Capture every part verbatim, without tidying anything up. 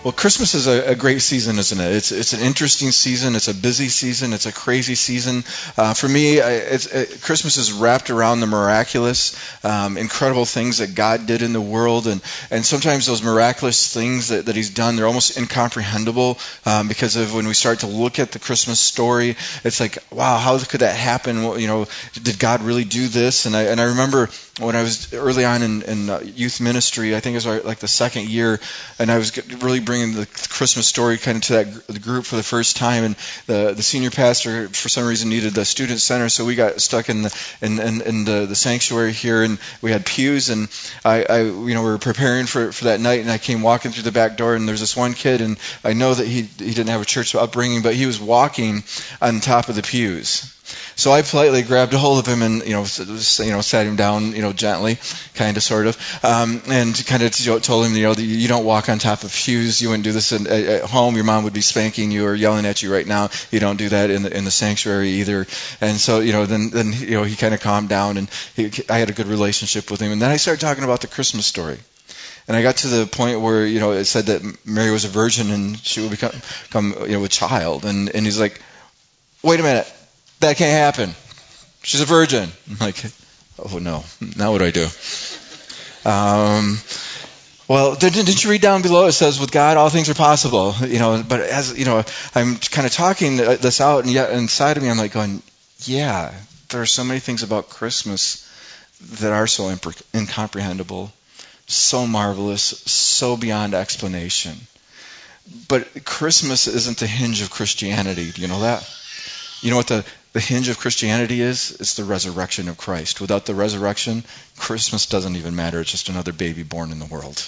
Well, Christmas is a, a great season, isn't it? It's it's an interesting season. It's a busy season. It's a crazy season. Uh, for me, I, it's, it, Christmas is wrapped around the miraculous, um, incredible things that God did in the world, and, and sometimes those miraculous things that, that He's done, they're almost incomprehensible um, because of when we start to look at the Christmas story. It's like, wow, how could that happen? Well, you know, did God really do this? And I and I remember when I was early on in, in uh, youth ministry, I think it was like the second year, and I was really bringing the Christmas story kind of to that the group for the first time, and the the senior pastor for some reason needed the student center, so we got stuck in the in, in, in the, the sanctuary here, and we had pews, and I, I you know we were preparing for for that night, and I came walking through the back door, and there's this one kid, and I know that he he didn't have a church upbringing, but he was walking on top of the pews. So I politely grabbed a hold of him and, you know, you know, sat him down, you know, gently, kind of, sort of, um, and kind of told him, you know, you don't walk on top of pews. You wouldn't do this in, at home. Your mom would be spanking you or yelling at you right now. You don't do that in the in the sanctuary either. And so, you know, then then you know he kind of calmed down, and he, I had a good relationship with him. And then I started talking about the Christmas story. And I got to the point where, you know, it said that Mary was a virgin and she would become, become you know, a child. And and he's like, wait a minute. That can't happen. She's a virgin. I'm like, oh no, now what do I do? Um, well, didn't you read down below? It says, with God, all things are possible. You know, but as you know, I'm kind of talking this out, and yet inside of me, I'm like going, yeah, there are so many things about Christmas that are so impre- incomprehensible, so marvelous, so beyond explanation. But Christmas isn't the hinge of Christianity. Do you know that? You know what the, the hinge of Christianity is? It's the resurrection of Christ. Without the resurrection, Christmas doesn't even matter. It's just another baby born in the world.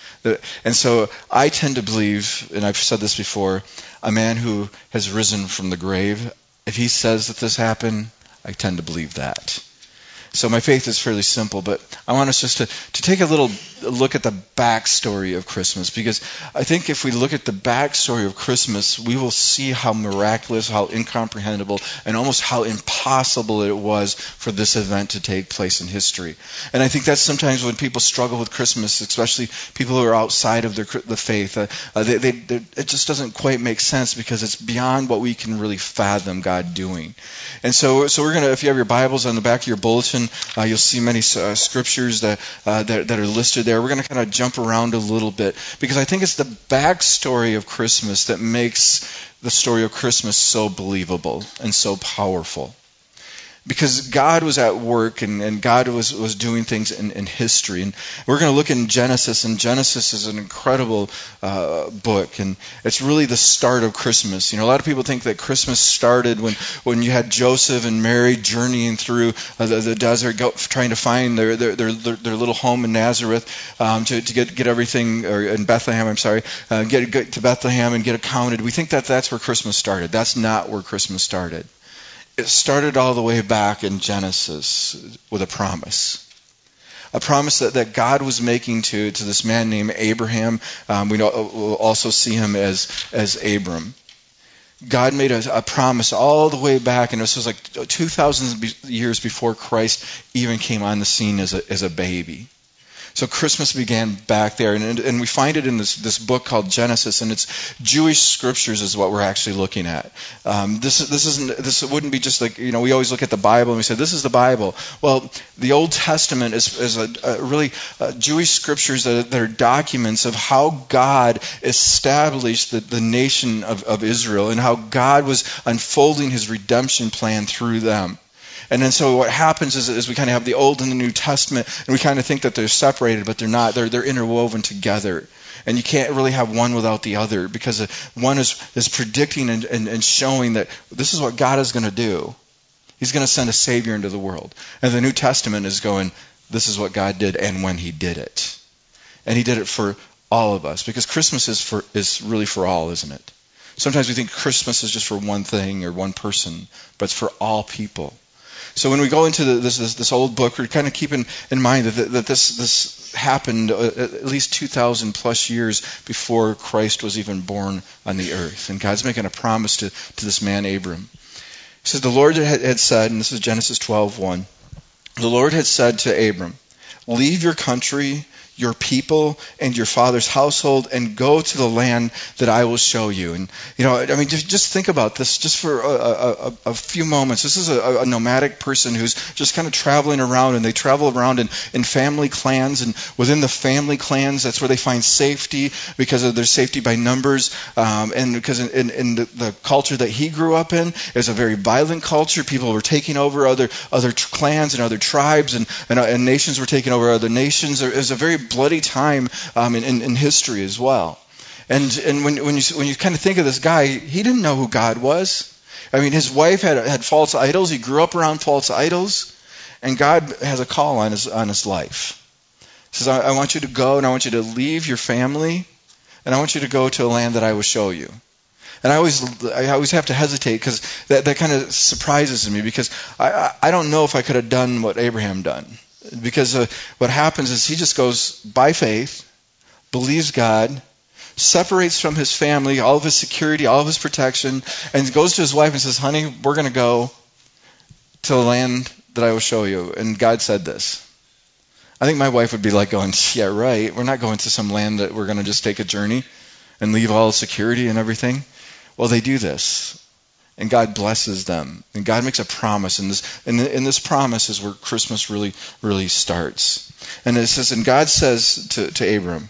And so I tend to believe, and I've said this before, a man who has risen from the grave, if he says that this happened, I tend to believe that. So my faith is fairly simple, but I want us just to, to take a little look at the backstory of Christmas, because I think if we look at the backstory of Christmas, we will see how miraculous, how incomprehensible, and almost how impossible it was for this event to take place in history. And I think that's sometimes when people struggle with Christmas, especially people who are outside of their the faith. Uh, uh, they, they, they, it just doesn't quite make sense because it's beyond what we can really fathom God doing. And so, so we're gonna, if you have your Bibles on the back of your bulletin, Uh, you'll see many uh, scriptures that, uh, that that are listed there. We're going to kind of jump around a little bit because I think it's the backstory of Christmas that makes the story of Christmas so believable and so powerful. Because God was at work and, and God was, was doing things in, in history. And we're going to look in Genesis, and Genesis is an incredible uh, book. And it's really the start of Christmas. You know, a lot of people think that Christmas started when, when you had Joseph and Mary journeying through uh, the, the desert, go, trying to find their their, their, their little home in Nazareth um, to, to get, get everything, or in Bethlehem, I'm sorry, uh, get, get to Bethlehem and get accounted. We think that that's where Christmas started. That's not where Christmas started. It started all the way back in Genesis with a promise. A promise that, that God was making to, to this man named Abraham. Um, we know, we'll also see him as, as Abram. God made a, a promise all the way back, and this was like two thousand years before Christ even came on the scene as a, as a baby. So Christmas began back there, and, and we find it in this, this book called Genesis, and it's Jewish scriptures is what we're actually looking at. Um, this this isn't this wouldn't be just like, you know, we always look at the Bible and we say this is the Bible. Well, the Old Testament is, is a, a really uh, Jewish scriptures that are, that are documents of how God established the, the nation of, of Israel and how God was unfolding His redemption plan through them. And then so what happens is, is we kind of have the Old and the New Testament, and we kind of think that they're separated, but they're not. They're they're interwoven together. And you can't really have one without the other, because one is, is predicting and, and, and showing that this is what God is going to do. He's going to send a Savior into the world. And the New Testament is going, this is what God did and when He did it. And He did it for all of us, because Christmas is for is really for all, isn't it? Sometimes we think Christmas is just for one thing or one person, but it's for all people. So when we go into the, this, this this old book, we're kind of keeping in mind that, that this this happened at least two thousand plus years before Christ was even born on the earth. And God's making a promise to, to this man, Abram. He says, the Lord had, had said, and this is Genesis twelve one, the Lord had said to Abram, leave your country, your people and your father's household and go to the land that I will show you. And, you know, I mean, just, just think about this just for a, a, a few moments. This is a, a nomadic person who's just kind of traveling around, and they travel around in, in family clans, and within the family clans, that's where they find safety because of their safety by numbers. Um, and because in, in, in the, the culture that he grew up in is a very violent culture. People were taking over other other clans and other tribes, and, and, uh, and nations were taking over other nations. It was a very bloody time um, in, in, in history as well. And and when when you when you kind of think of this guy, he didn't know who God was. I mean, his wife had had false idols. He grew up around false idols, and God has a call on his on his life. He says, I, I want you to go, and I want you to leave your family, and I want you to go to a land that I will show you. And I always I always have to hesitate because that, that kind of surprises me, because I, I don't know if I could have done what Abraham done. Because uh, what happens is he just goes by faith, believes God, separates from his family, all of his security, all of his protection, and goes to his wife and says, honey, we're going to go to the land that I will show you. And God said this. I think my wife would be like going, yeah, right. We're not going to some land that we're going to just take a journey and leave all security and everything. Well, they do this. And God blesses them. And God makes a promise. And this, and, and this promise is where Christmas really, really starts. And it says, and God says to, to Abram,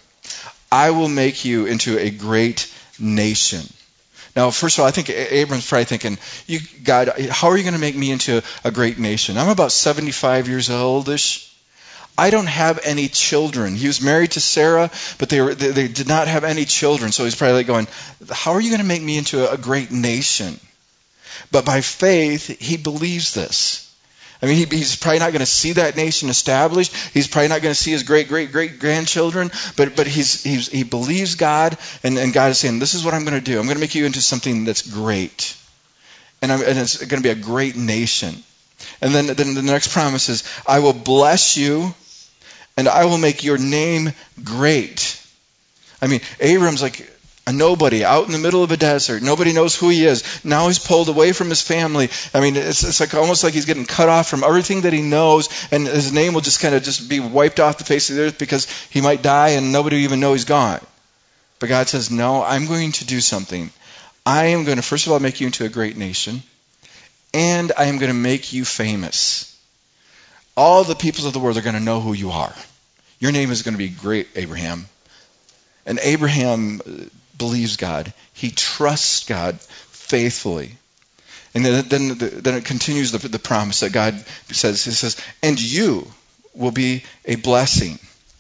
I will make you into a great nation. Now, first of all, I think Abram's probably thinking, you, God, how are you going to make me into a great nation? I'm about seventy-five years old-ish. I don't have any children. He was married to Sarah, but they, were, they, they did not have any children. So he's probably like going, how are you going to make me into a great nation? But by faith, he believes this. I mean, he, he's probably not going to see that nation established. He's probably not going to see his great, great, great grandchildren. But but he's, he's he believes God, and, and God is saying, this is what I'm going to do. I'm going to make you into something that's great. And, I'm, and it's going to be a great nation. And then, then the next promise is, I will bless you, and I will make your name great. I mean, Abram's like a nobody out in the middle of a desert. Nobody knows who he is. Now he's pulled away from his family. I mean, it's, it's like almost like he's getting cut off from everything that he knows, and his name will just kind of just be wiped off the face of the earth because he might die and nobody will even know he's gone. But God says, no, I'm going to do something. I am going to, first of all, make you into a great nation, and I am going to make you famous. All the peoples of the world are going to know who you are. Your name is going to be great, Abraham. And Abraham believes God. He trusts God faithfully. And then, then, then it continues the, the promise that God says. He says, and you will be a blessing.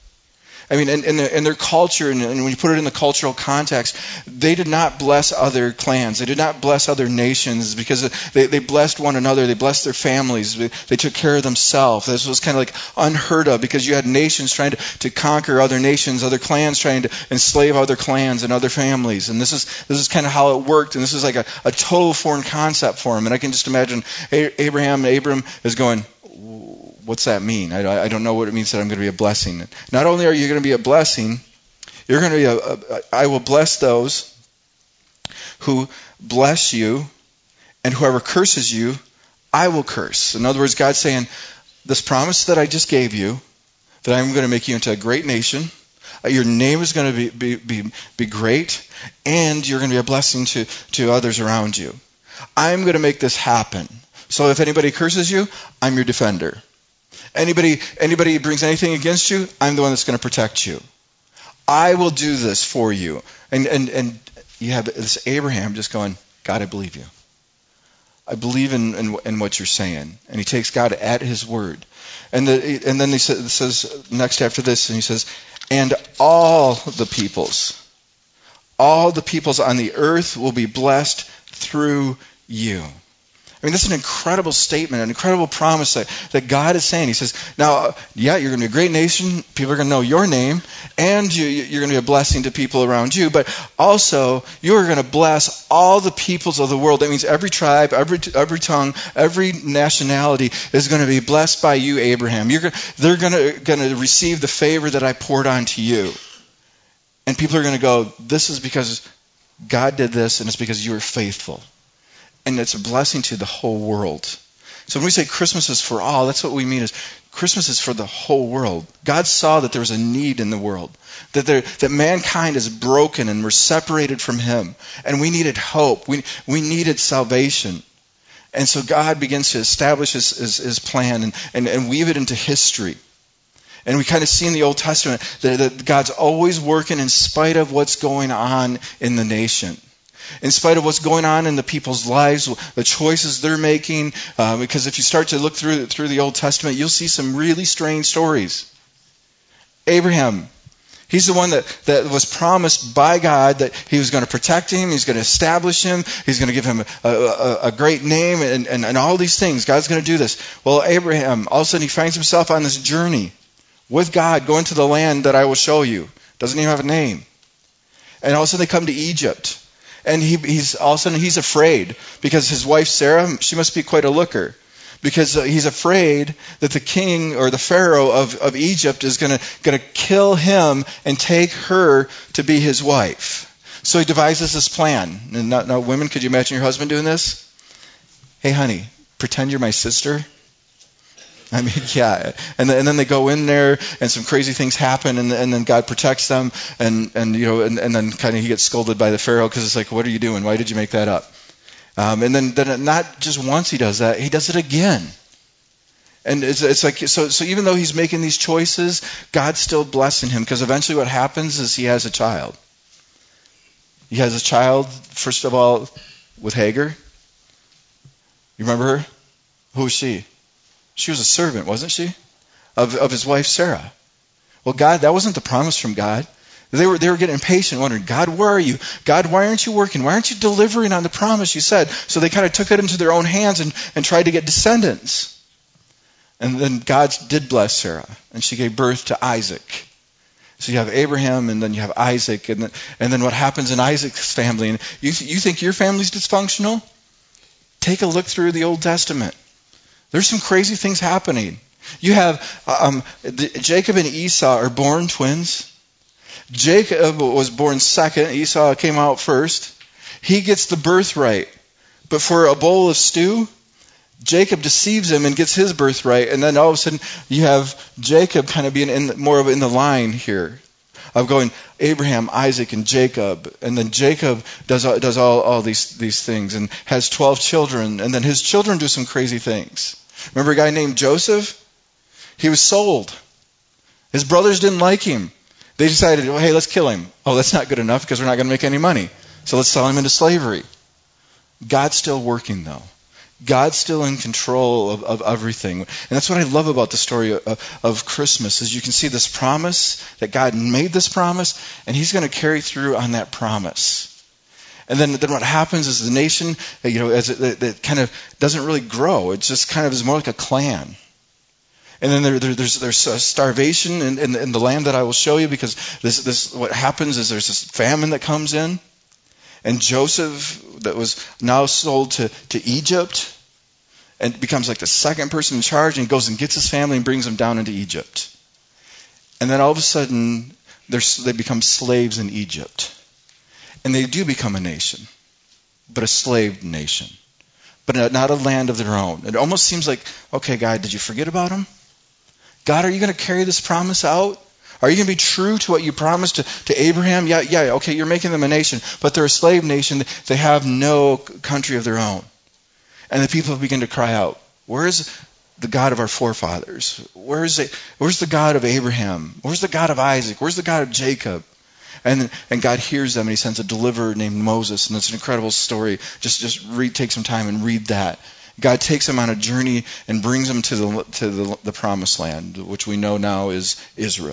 I mean, in, in, the, in their culture, and, and when you put it in the cultural context, they did not bless other clans. They did not bless other nations because they, they blessed one another. They blessed their families. They, they took care of themselves. This was kind of like unheard of because you had nations trying to, to conquer other nations, other clans trying to enslave other clans and other families. And this is this is kind of how it worked. And this is like a, a total foreign concept for them. And I can just imagine Abraham, Abram is going, what's that mean? I, I don't know what it means that I'm going to be a blessing. Not only are you going to be a blessing, you're going to be a, a, I will bless those who bless you, and whoever curses you, I will curse. In other words, God's saying, this promise that I just gave you, that I'm going to make you into a great nation, your name is going to be, be, be, be great, and you're going to be a blessing to, to others around you. I'm going to make this happen. So if anybody curses you, I'm your defender. Anybody anybody brings anything against you, I'm the one that's going to protect you. I will do this for you. And and and you have this Abraham just going, God, I believe you. I believe in, in, in what you're saying. And he takes God at his word. And the, and then he says, it says next after this, and he says, and all the peoples, all the peoples on the earth will be blessed through you. I mean, this is an incredible statement, an incredible promise that, that God is saying. He says, now, yeah, you're going to be a great nation. People are going to know your name. And you, you're going to be a blessing to people around you. But also, you're going to bless all the peoples of the world. That means every tribe, every every tongue, every nationality is going to be blessed by you, Abraham. You're going, they're going to, going to receive the favor that I poured onto you. And people are going to go, this is because God did this, and it's because you were faithful. And it's a blessing to the whole world. So when we say Christmas is for all, that's what we mean is Christmas is for the whole world. God saw that there was a need in the world, that there, that mankind is broken and we're separated from him, and we needed hope. We, we needed salvation. And so God begins to establish his, his, his plan and, and, and weave it into history. And we kind of see in the Old Testament that, that God's always working in spite of what's going on in the nation. In spite of what's going on in the people's lives, the choices they're making. Uh, because if you start to look through, through the Old Testament, you'll see some really strange stories. Abraham, he's the one that, that was promised by God that he was going to protect him, he's going to establish him, he's going to give him a, a, a great name, and, and, and all these things. God's going to do this. Well, Abraham, all of a sudden he finds himself on this journey with God, going to the land that I will show you. Doesn't even have a name. And all of a sudden they come to Egypt. And he, he's all of a sudden he's afraid because his wife Sarah, she must be quite a looker, because uh, he's afraid that the king or the pharaoh of, of Egypt is going to going to kill him and take her to be his wife. So he devises this plan. And now, now, women, could you imagine your husband doing this? Hey, honey, pretend you're my sister. I mean, yeah. And then, and then they go in there, and some crazy things happen, and, and then God protects them, and, and you know, and, and then kind of he gets scolded by the Pharaoh because it's like, what are you doing? Why did you make that up? Um, and then, then not just once he does that, he does it again. And it's, it's like, so, so even though he's making these choices, God's still blessing him, because eventually what happens is he has a child. He has a child, first of all, with Hagar. You remember her? Who was she? She was a servant, wasn't she? Of, of his wife Sarah. Well, God, that wasn't the promise from God. They were, they were getting impatient, wondering, God, where are you? God, why aren't you working? Why aren't you delivering on the promise you said? So they kind of took it into their own hands and, and tried to get descendants. And then God did bless Sarah, and she gave birth to Isaac. So you have Abraham, and then you have Isaac, and then, and then what happens in Isaac's family? And you, you think your family's dysfunctional? Take a look through the Old Testament. There's some crazy things happening. You have um, Jacob and Esau are born twins. Jacob was born second. Esau came out first. He gets the birthright. But for a bowl of stew, Jacob deceives him and gets his birthright. And then all of a sudden, you have Jacob kind of being in, more of in the line here of going Abraham, Isaac, and Jacob. And then Jacob does does all, all these, these things and has twelve children. And then his children do some crazy things. Remember a guy named Joseph? He was sold. His brothers didn't like him. They decided, well, hey, let's kill him. Oh, that's not good enough because we're not going to make any money. So let's sell him into slavery. God's still working, though. God's still in control of, of everything. And that's what I love about the story of, of Christmas, is you can see this promise, that God made this promise, and he's going to carry through on that promise. And then, then what happens is the nation, you know, as it, it, it kind of doesn't really grow. It just kind of is more like a clan. And then there, there, there's there's starvation in, in, in the land that I will show you, because this this what happens is there's this famine that comes in, and Joseph, that was now sold to, to Egypt, and becomes like the second person in charge, and goes and gets his family and brings them down into Egypt. And then all of a sudden, they become slaves in Egypt. And they do become a nation, but a slave nation, but not a land of their own. It almost seems like, okay, God, did you forget about them? God, are you going to carry this promise out? Are you going to be true to what you promised to, to Abraham? Yeah, yeah, okay, you're making them a nation, but they're a slave nation. They have no country of their own. And the people begin to cry out, where is the God of our forefathers? Where is it? Where's the God of Abraham? Where's the God of Isaac? Where's the God of Jacob? And and God hears them, and he sends a deliverer named Moses, and it's an incredible story. Just just read, take some time and read that. God takes them on a journey and brings them to the to the, the promised land, which we know now is Israel.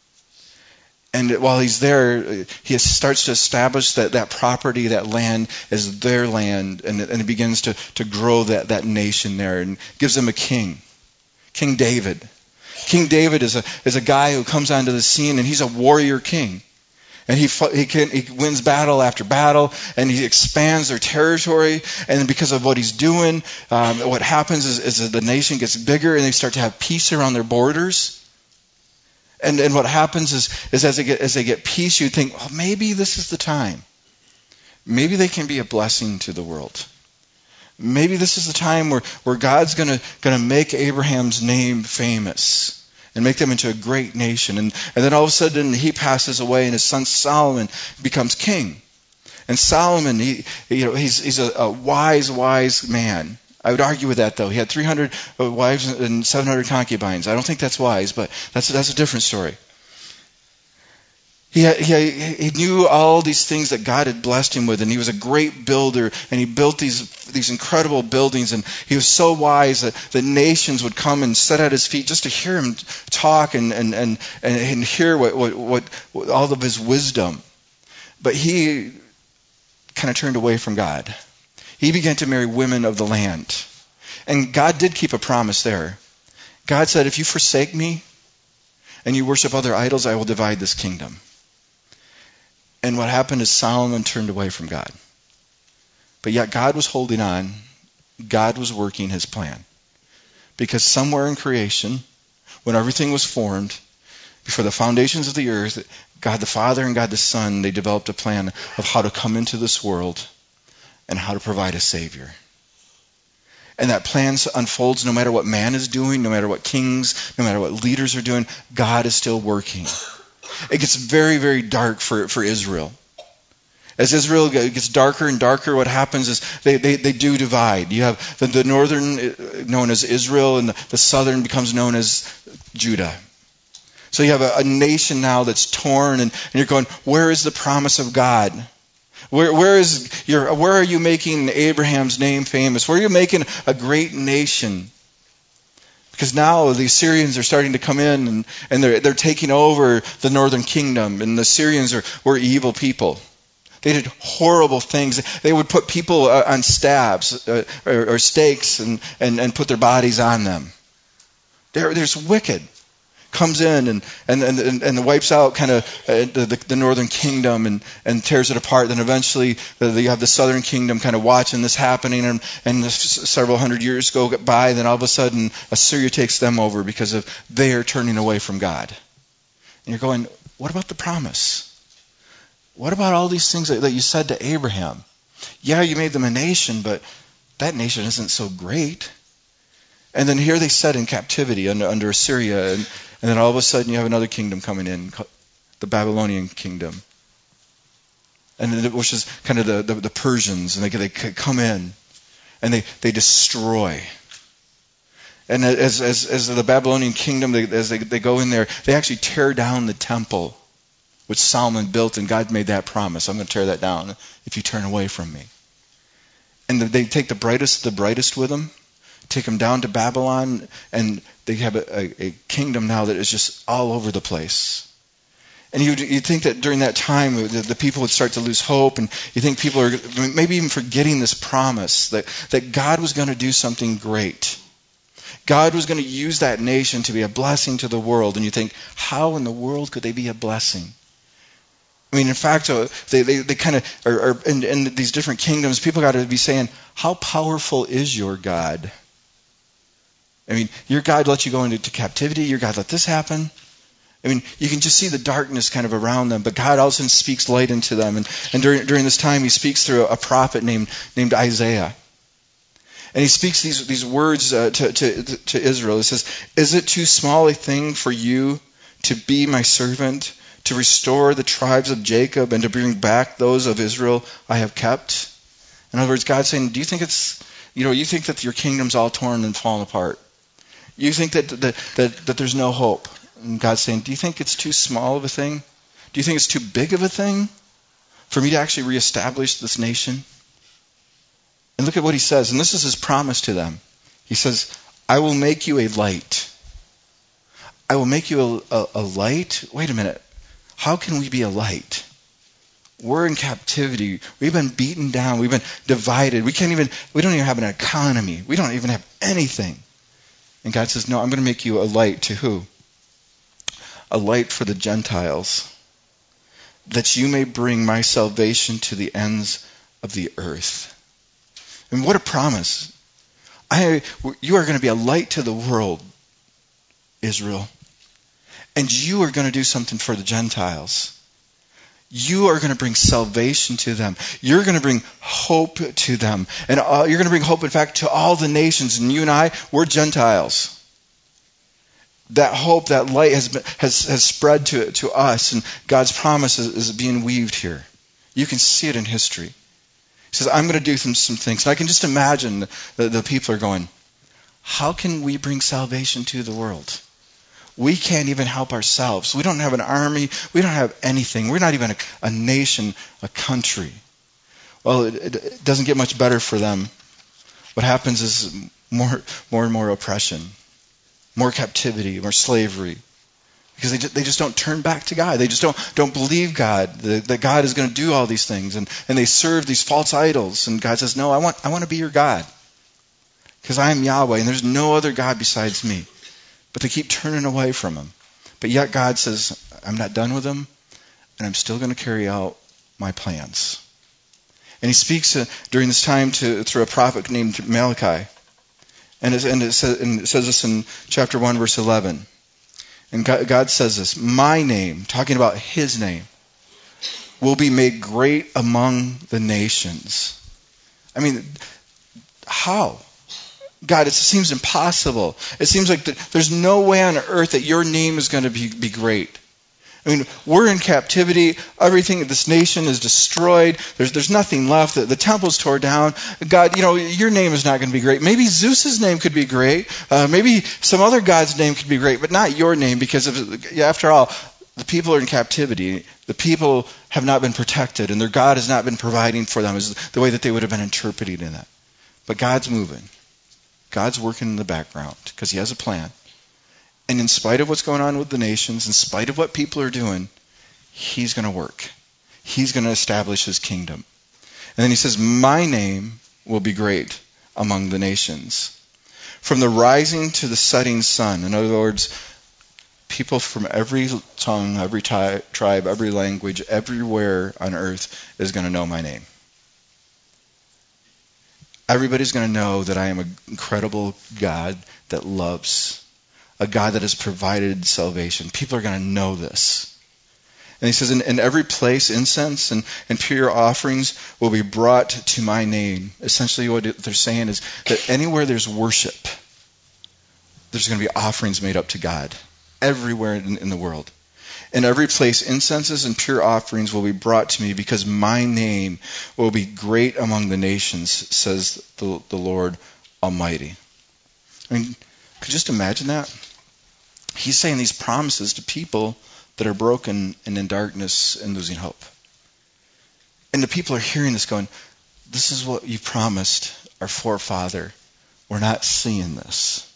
And while he's there, he starts to establish that, that property, that land, as their land, and, and he begins to, to grow that, that nation there, and gives them a king, King David. King David is a is a guy who comes onto the scene, and he's a warrior king. And he he, can, he wins battle after battle, and he expands their territory. And then because of what he's doing, um, what happens is, is that the nation gets bigger, and they start to have peace around their borders. And and what happens is is as they get as they get peace, you think, oh, maybe this is the time. Maybe they can be a blessing to the world. Maybe this is the time where, where God's going to going to make Abraham's name famous and make them into a great nation. And, and then all of a sudden he passes away and his son Solomon becomes king. And Solomon, he, you know, he's, he's a, a wise, wise man. I would argue with that, though. He had three hundred wives and seven hundred concubines. I don't think that's wise, but that's, that's a different story. He, had, he, he knew all these things that God had blessed him with, and he was a great builder, and he built these these incredible buildings, and he was so wise that the nations would come and sit at his feet just to hear him talk and and and, and hear what, what, what, what all of his wisdom. But he kind of turned away from God. He began to marry women of the land. And God did keep a promise there. God said, if you forsake me and you worship other idols, I will divide this kingdom. And what happened is Solomon turned away from God. But yet God was holding on. God was working his plan. Because somewhere in creation, when everything was formed, before the foundations of the earth, God the Father and God the Son, they developed a plan of how to come into this world and how to provide a Savior. And that plan unfolds no matter what man is doing, no matter what kings, no matter what leaders are doing, God is still working. It gets very, very dark for, for Israel. As Israel gets darker and darker, what happens is they, they, they do divide. You have the, the northern known as Israel, and the, the southern becomes known as Judah. So you have a, a nation now that's torn, and, and you're going, where is the promise of God? Where, where is your, where are you making Abraham's name famous? Where are you making a great nation? Because now the Assyrians are starting to come in, and, and they're, they're taking over the northern kingdom. And the Assyrians are, were evil people. They did horrible things. They would put people uh, on stabs uh, or, or stakes and, and, and put their bodies on them. They're, they're just wicked. Comes in and and, and, and wipes out kind of uh, the, the northern kingdom and, and tears it apart. Then eventually uh, you have the southern kingdom kind of watching this happening, and, and this several hundred years go by. Then all of a sudden Assyria takes them over because of they are turning away from God. And you're going, what about the promise? What about all these things that, that you said to Abraham? Yeah, you made them a nation, but that nation isn't so great. And then here they sit in captivity under, under Assyria, and, and then all of a sudden you have another kingdom coming in, the Babylonian kingdom, and then, which is kind of the, the, the Persians, and they, they come in, and they, they destroy. And as, as, as the Babylonian kingdom, they, as they, they go in there, they actually tear down the temple, which Solomon built, and God made that promise. I'm going to tear that down if you turn away from me. And they take the brightest the brightest with them, take them down to Babylon, and they have a, a, a kingdom now that is just all over the place. And you'd, you'd think that during that time, the, the people would start to lose hope, and you think people are maybe even forgetting this promise that, that God was going to do something great. God was going to use that nation to be a blessing to the world. And you think, how in the world could they be a blessing? I mean, in fact, uh, they, they, they kind of are, are in, in these different kingdoms, people got to be saying, how powerful is your God? I mean, your God let you go into captivity. Your God let this happen. I mean, you can just see the darkness kind of around them, but God also speaks light into them. And, and during, during this time, he speaks through a prophet named, named Isaiah. And he speaks these, these words uh, to, to, to Israel. He says, is it too small a thing for you to be my servant, to restore the tribes of Jacob and to bring back those of Israel I have kept? In other words, God's saying, do you think it's, you know, you think that your kingdom's all torn and fallen apart? You think that, that, that, that there's no hope? And God's saying, do you think it's too small of a thing? Do you think it's too big of a thing for me to actually reestablish this nation? And look at what he says, and this is his promise to them. He says, I will make you a light. I will make you a, a, a light? Wait a minute. How can we be a light? We're in captivity. We've been beaten down. We've been divided. We can't even, we don't even have an economy. We don't even have anything. And God says, no, I'm going to make you a light to who? A light for the Gentiles, that you may bring my salvation to the ends of the earth. And what a promise. I, you are going to be a light to the world, Israel. And you are going to do something for the Gentiles. You are going to bring salvation to them. You're going to bring hope to them. And uh, you're going to bring hope, in fact, to all the nations. And you and I, we're Gentiles. That hope, that light has been, has, has spread to, to us. And God's promise is, is being weaved here. You can see it in history. He says, I'm going to do some, some things. And I can just imagine the, the people are going, how can we bring salvation to the world? We can't even help ourselves. We don't have an army. We don't have anything. We're not even a, a nation, a country. Well, it, it, it doesn't get much better for them. What happens is more, more and more oppression, more captivity, more slavery, because they just, they just don't turn back to God. They just don't don't believe God, that, that God is going to do all these things, and, and they serve these false idols. And God says, no, I want I want to be your God, because I am Yahweh, and there's no other God besides me. But they keep turning away from him. But yet God says, I'm not done with them, and I'm still going to carry out my plans. And he speaks uh, during this time to through a prophet named Malachi. And it, and, it says, and it says this in chapter one, verse eleven. And God, God says this, my name, talking about his name, will be made great among the nations. I mean, how? God, it seems impossible. It seems like the, there's no way on earth that your name is going to be, be great. I mean, we're in captivity. Everything, this nation is destroyed. There's there's nothing left. The, the temple's tore down. God, you know, your name is not going to be great. Maybe Zeus's name could be great. Uh, maybe some other god's name could be great, but not your name, because of, after all, the people are in captivity. The people have not been protected, and their God has not been providing for them, is the way that they would have been interpreting in that. But God's moving. God's working in the background because he has a plan. And in spite of what's going on with the nations, in spite of what people are doing, he's going to work. He's going to establish his kingdom. And then he says, my name will be great among the nations. From the rising to the setting sun. In other words, people from every tongue, every tri- tribe, every language, everywhere on earth is going to know my name. Everybody's going to know that I am an incredible God that loves, a God that has provided salvation. People are going to know this. And he says, in, in every place, incense and, and pure offerings will be brought to my name. Essentially what they're saying is that anywhere there's worship, there's going to be offerings made up to God. Everywhere in, in the world. In every place, incenses and pure offerings will be brought to me, because my name will be great among the nations, says the, the Lord Almighty. I mean, could you just imagine that? He's saying these promises to people that are broken and in darkness and losing hope. And the people are hearing this going, this is what you promised our forefather. We're not seeing this.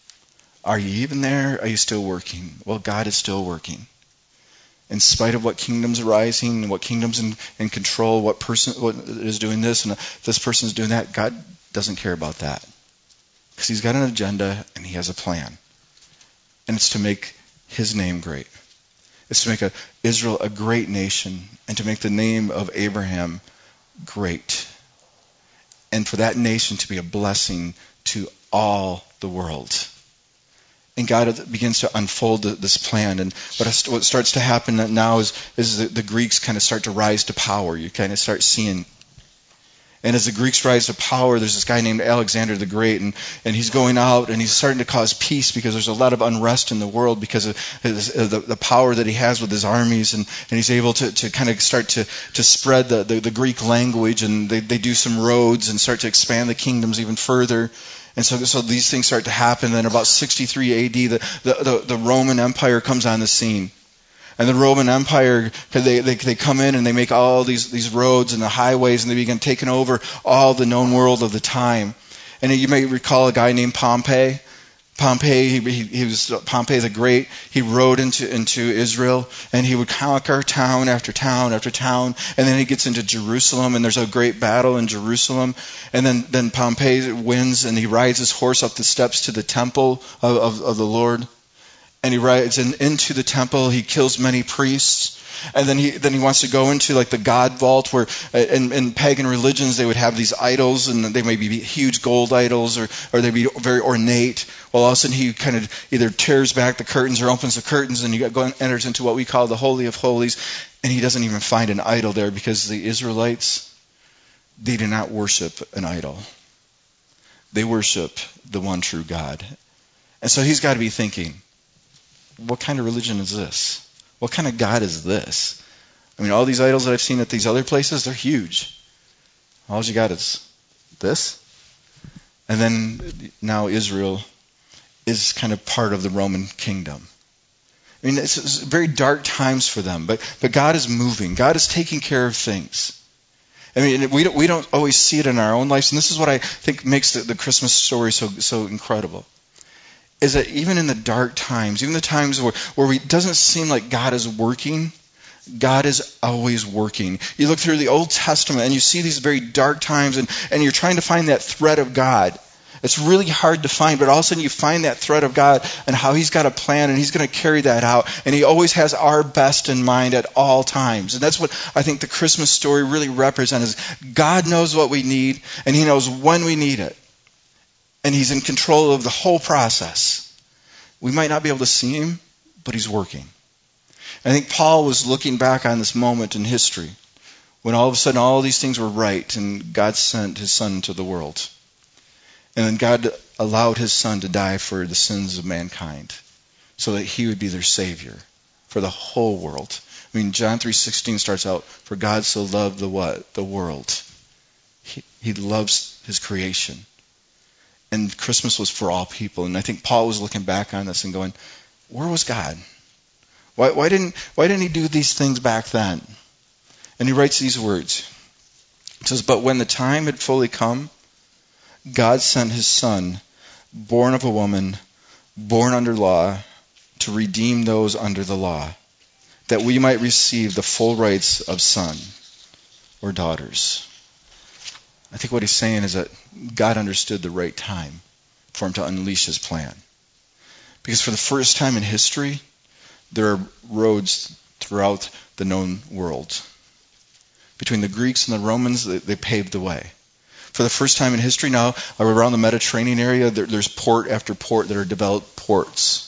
Are you even there? Are you still working? Well, God is still working. In spite of what kingdoms are rising, and what kingdoms in, in control, what person what is doing this, and this person is doing that, God doesn't care about that. Because he's got an agenda and he has a plan. And it's to make his name great. It's to make a, Israel a great nation, and to make the name of Abraham great. And for that nation to be a blessing to all the world. And God begins to unfold this plan. And what starts to happen now is, is the, the Greeks kind of start to rise to power. You kind of start seeing. And as the Greeks rise to power, there's this guy named Alexander the Great. And, and he's going out and he's starting to cause peace, because there's a lot of unrest in the world because of his, the, the power that he has with his armies. And, and he's able to, to kind of start to, to spread the, the, the Greek language. And they, they do some roads and start to expand the kingdoms even further. And so, so these things start to happen. Then about sixty-three A D, the, the, the Roman Empire comes on the scene. And the Roman Empire, they, they, they come in and they make all these, these roads and the highways, and they begin taking over all the known world of the time. And you may recall a guy named Pompey. Pompey, he, he, he was Pompey the Great. He rode into, into Israel, and he would conquer town after town after town. And then he gets into Jerusalem, and there's a great battle in Jerusalem. And then, then Pompey wins, and he rides his horse up the steps to the temple of, of, of the Lord. And he rides in, into the temple. He kills many priests. And then he then he wants to go into like the God vault, where in, in pagan religions they would have these idols, and they may be huge gold idols, or, or they'd be very ornate. Well, all of a sudden he kind of either tears back the curtains or opens the curtains, and he go, enters into what we call the Holy of Holies, and he doesn't even find an idol there, because the Israelites, they do not worship an idol. They worship the one true God. And so he's got to be thinking, what kind of religion is this? What kind of God is this? I mean, all these idols that I've seen at these other places, they're huge. All you got is this. And then now Israel is kind of part of the Roman kingdom. I mean, it's, it's very dark times for them, but but God is moving. God is taking care of things. I mean, we don't, we don't always see it in our own lives, and this is what I think makes the, the Christmas story so so incredible, is that even in the dark times, even the times where, where we, it doesn't seem like God is working, God is always working. You look through the Old Testament and you see these very dark times, and, and you're trying to find that thread of God. It's really hard to find, but all of a sudden you find that thread of God and how he's got a plan, and he's going to carry that out. And he always has our best in mind at all times. And that's what I think the Christmas story really represents, is God knows what we need, and he knows when we need it. And he's in control of the whole process. We might not be able to see him, but he's working. I think Paul was looking back on this moment in history when all of a sudden all these things were right, and God sent his son into the world. And then God allowed his son to die for the sins of mankind so that he would be their savior for the whole world. I mean, John three sixteen starts out, for God so loved the what? The world. He, he loves his creation. And Christmas was for all people. And I think Paul was looking back on this and going, where was God? Why, why didn't why didn't he do these things back then? And he writes these words. He says, but when the time had fully come, God sent his son, born of a woman, born under law, to redeem those under the law, that we might receive the full rights of son or daughters. I think what he's saying is that God understood the right time for him to unleash his plan. Because for the first time in history, there are roads throughout the known world. Between the Greeks and the Romans, they, they paved the way. For the first time in history now, around the Mediterranean area, there, there's port after port that are developed ports.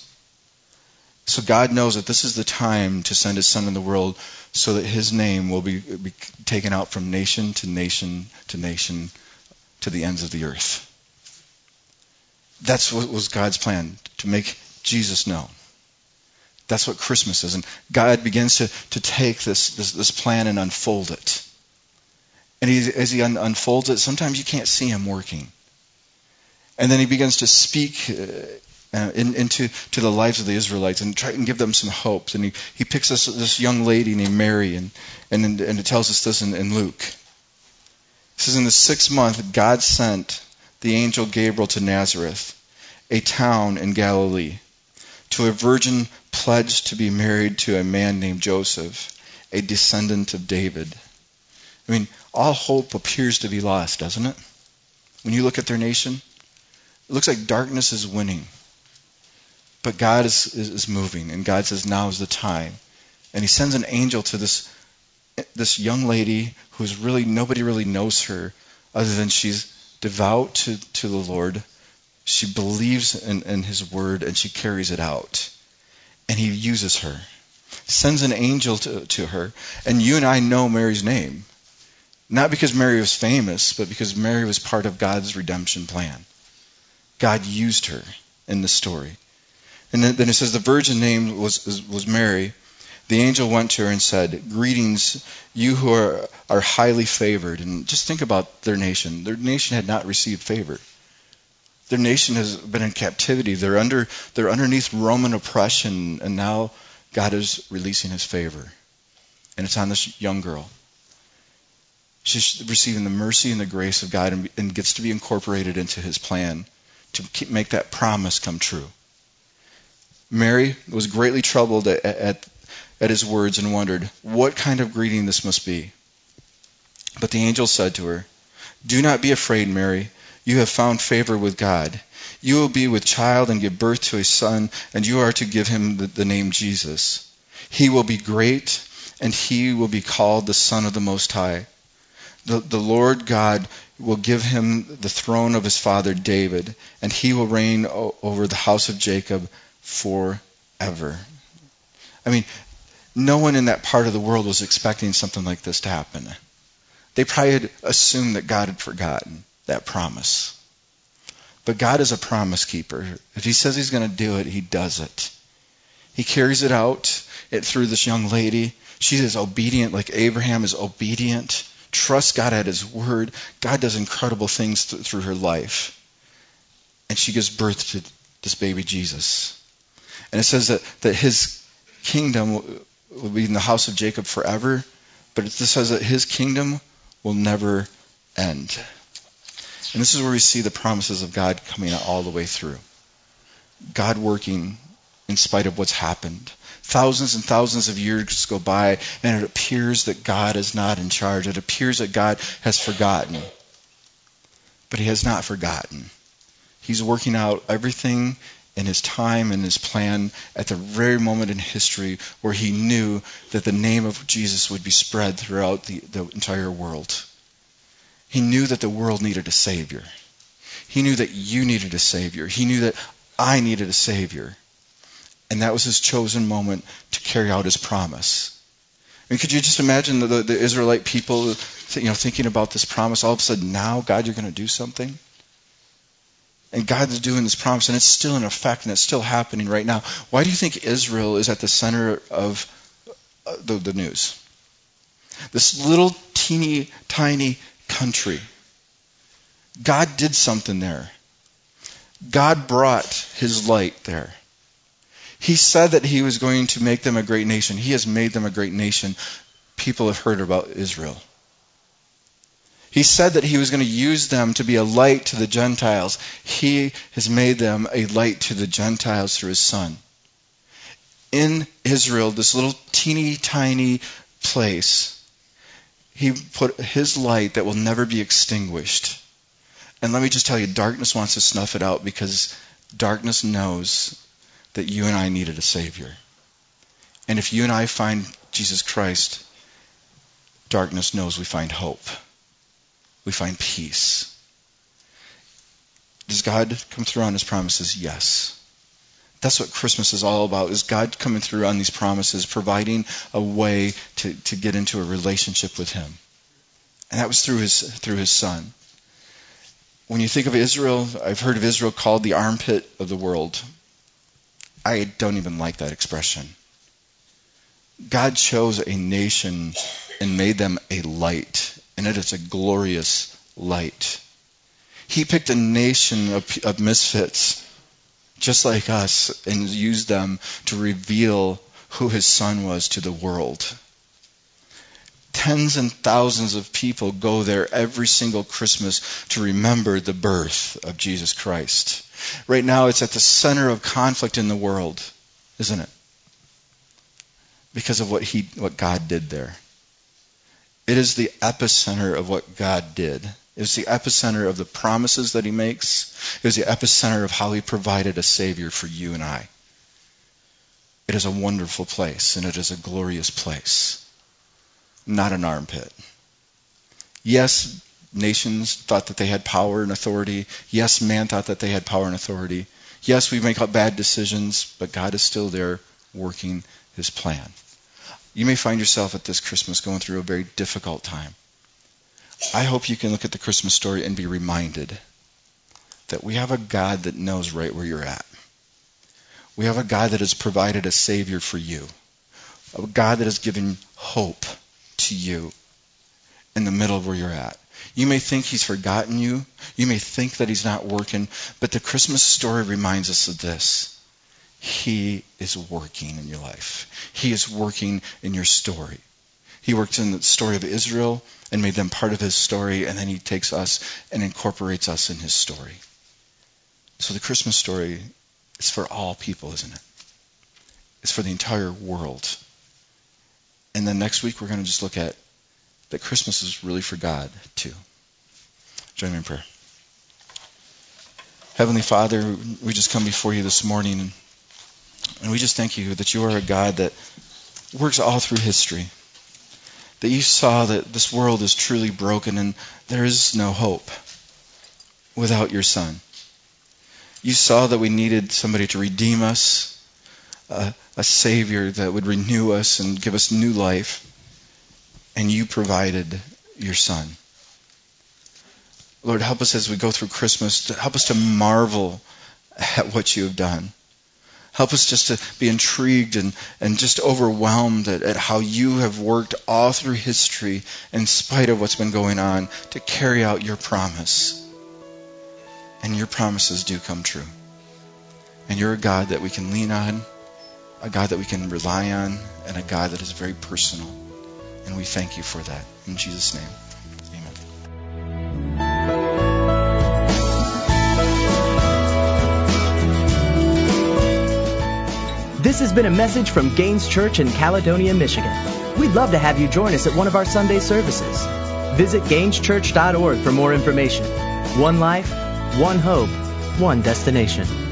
So God knows that this is the time to send his son in the world so that his name will be, be taken out from nation to nation to nation to the ends of the earth. That's what was God's plan, to make Jesus known. That's what Christmas is. And God begins to, to take this, this, this plan and unfold it. And he, as he un- unfolds it, sometimes you can't see him working. And then he begins to speak uh, uh, in, into to the lives of the Israelites and try and give them some hope. And he, he picks this, this young lady named Mary, and, and, and it tells us this in, in Luke. It says, in the sixth month, God sent the angel Gabriel to Nazareth, a town in Galilee, to a virgin pledged to be married to a man named Joseph, a descendant of David. I mean, all hope appears to be lost, doesn't it? When you look at their nation, it looks like darkness is winning. But God is, is, is moving, and God says now is the time. And he sends an angel to this, this young lady who's really, nobody really knows her other than she's devout to, to the Lord. She believes in, in his word, and she carries it out. And he uses her. Sends an angel to, to her. And you and I know Mary's name. Not because Mary was famous, but because Mary was part of God's redemption plan. God used her in the story. And then, then it says the virgin name was, was Mary. The angel went to her and said, greetings, you who are, are highly favored. And just think about their nation. Their nation had not received favor. Their nation has been in captivity. They're under they're underneath Roman oppression, and now God is releasing his favor. And it's on this young girl. She's receiving the mercy and the grace of God, and, and gets to be incorporated into his plan to keep, make that promise come true. Mary was greatly troubled at, at, at his words and wondered what kind of greeting this must be. But the angel said to her, do not be afraid, Mary. You have found favor with God. You will be with child and give birth to a son, and you are to give him the, the name Jesus. He will be great, and he will be called the Son of the Most High. The, the Lord God will give him the throne of his father David, and he will reign o- over the house of Jacob forever. I mean, no one in that part of the world was expecting something like this to happen. They probably had assumed that God had forgotten that promise. But God is a promise keeper. If he says he's going to do it, he does it. He carries it out it, through this young lady. She is obedient like Abraham is obedient. Trusts God at his word. God does incredible things th- through her life. And she gives birth to this baby Jesus. And it says that, that his kingdom will be in the house of Jacob forever. But it just says that his kingdom will never end. And this is where we see the promises of God coming out all the way through. God working in spite of what's happened. Thousands and thousands of years go by, and it appears that God is not in charge. It appears that God has forgotten. But he has not forgotten. He's working out everything in his time and his plan at the very moment in history where he knew that the name of Jesus would be spread throughout the, the entire world. He knew that the world needed a Savior. He knew that you needed a Savior. He knew that I needed a Savior. And that was his chosen moment to carry out his promise. I mean, could you just imagine the, the, the Israelite people, you know, thinking about this promise? All of a sudden, now, God, you're going to do something? And God's doing this promise, and it's still in effect, and it's still happening right now. Why do you think Israel is at the center of uh, the, the news? This little teeny tiny country. God did something there. God brought his light there. He said that he was going to make them a great nation. He has made them a great nation. People have heard about Israel. He said that he was going to use them to be a light to the Gentiles. He has made them a light to the Gentiles through his Son. In Israel, this little teeny tiny place, he put his light that will never be extinguished. And let me just tell you, darkness wants to snuff it out because darkness knows that you and I needed a Savior. And if you and I find Jesus Christ, darkness knows we find hope. We find peace. Does God come through on his promises? Yes. That's what Christmas is all about, is God coming through on these promises, providing a way to, to get into a relationship with him. And that was through his through his Son. When you think of Israel, I've heard of Israel called the armpit of the world. I don't even like that expression. God chose a nation and made them a light, and it is a glorious light. He picked a nation of, of misfits, just like us, and used them to reveal who his Son was to the world. Tens and thousands of people go there every single Christmas to remember the birth of Jesus Christ. Right now, it's at the center of conflict in the world, isn't it? Because of what he, what God did there. It is the epicenter of what God did. It was the epicenter of the promises that he makes. It was the epicenter of how he provided a Savior for you and I. It is a wonderful place, and it is a glorious place. Not an armpit. Yes, nations thought that they had power and authority. Yes, man thought that they had power and authority. Yes, we make bad decisions, but God is still there working his plan. You may find yourself at this Christmas going through a very difficult time. I hope you can look at the Christmas story and be reminded that we have a God that knows right where you're at. We have a God that has provided a Savior for you. A God that has given hope to you in the middle of where you're at. You may think he's forgotten you. You may think that he's not working. But the Christmas story reminds us of this. He is working in your life. He is working in your story. He worked in the story of Israel and made them part of his story, and then he takes us and incorporates us in his story. So the Christmas story is for all people, isn't it? It's for the entire world. And then next week we're going to just look at that Christmas is really for God too. Join me in prayer. Heavenly Father, we just come before you this morning, and we just thank you that you are a God that works all through history. that you saw that this world is truly broken and there is no hope without your Son. You saw that we needed somebody to redeem us, uh, a Savior that would renew us and give us new life, and you provided your Son. Lord, help us as we go through Christmas, to help us to marvel at what you have done. Help us just to be intrigued and, and just overwhelmed at, at how you have worked all through history in spite of what's been going on to carry out your promise. And your promises do come true. And you're a God that we can lean on, a God that we can rely on, and a God that is very personal. And we thank you for that. In Jesus' name, amen. This has been a message from Gaines Church in Caledonia, Michigan. We'd love to have you join us at one of our Sunday services. Visit gaines church dot org for more information. One life, one hope, one destination.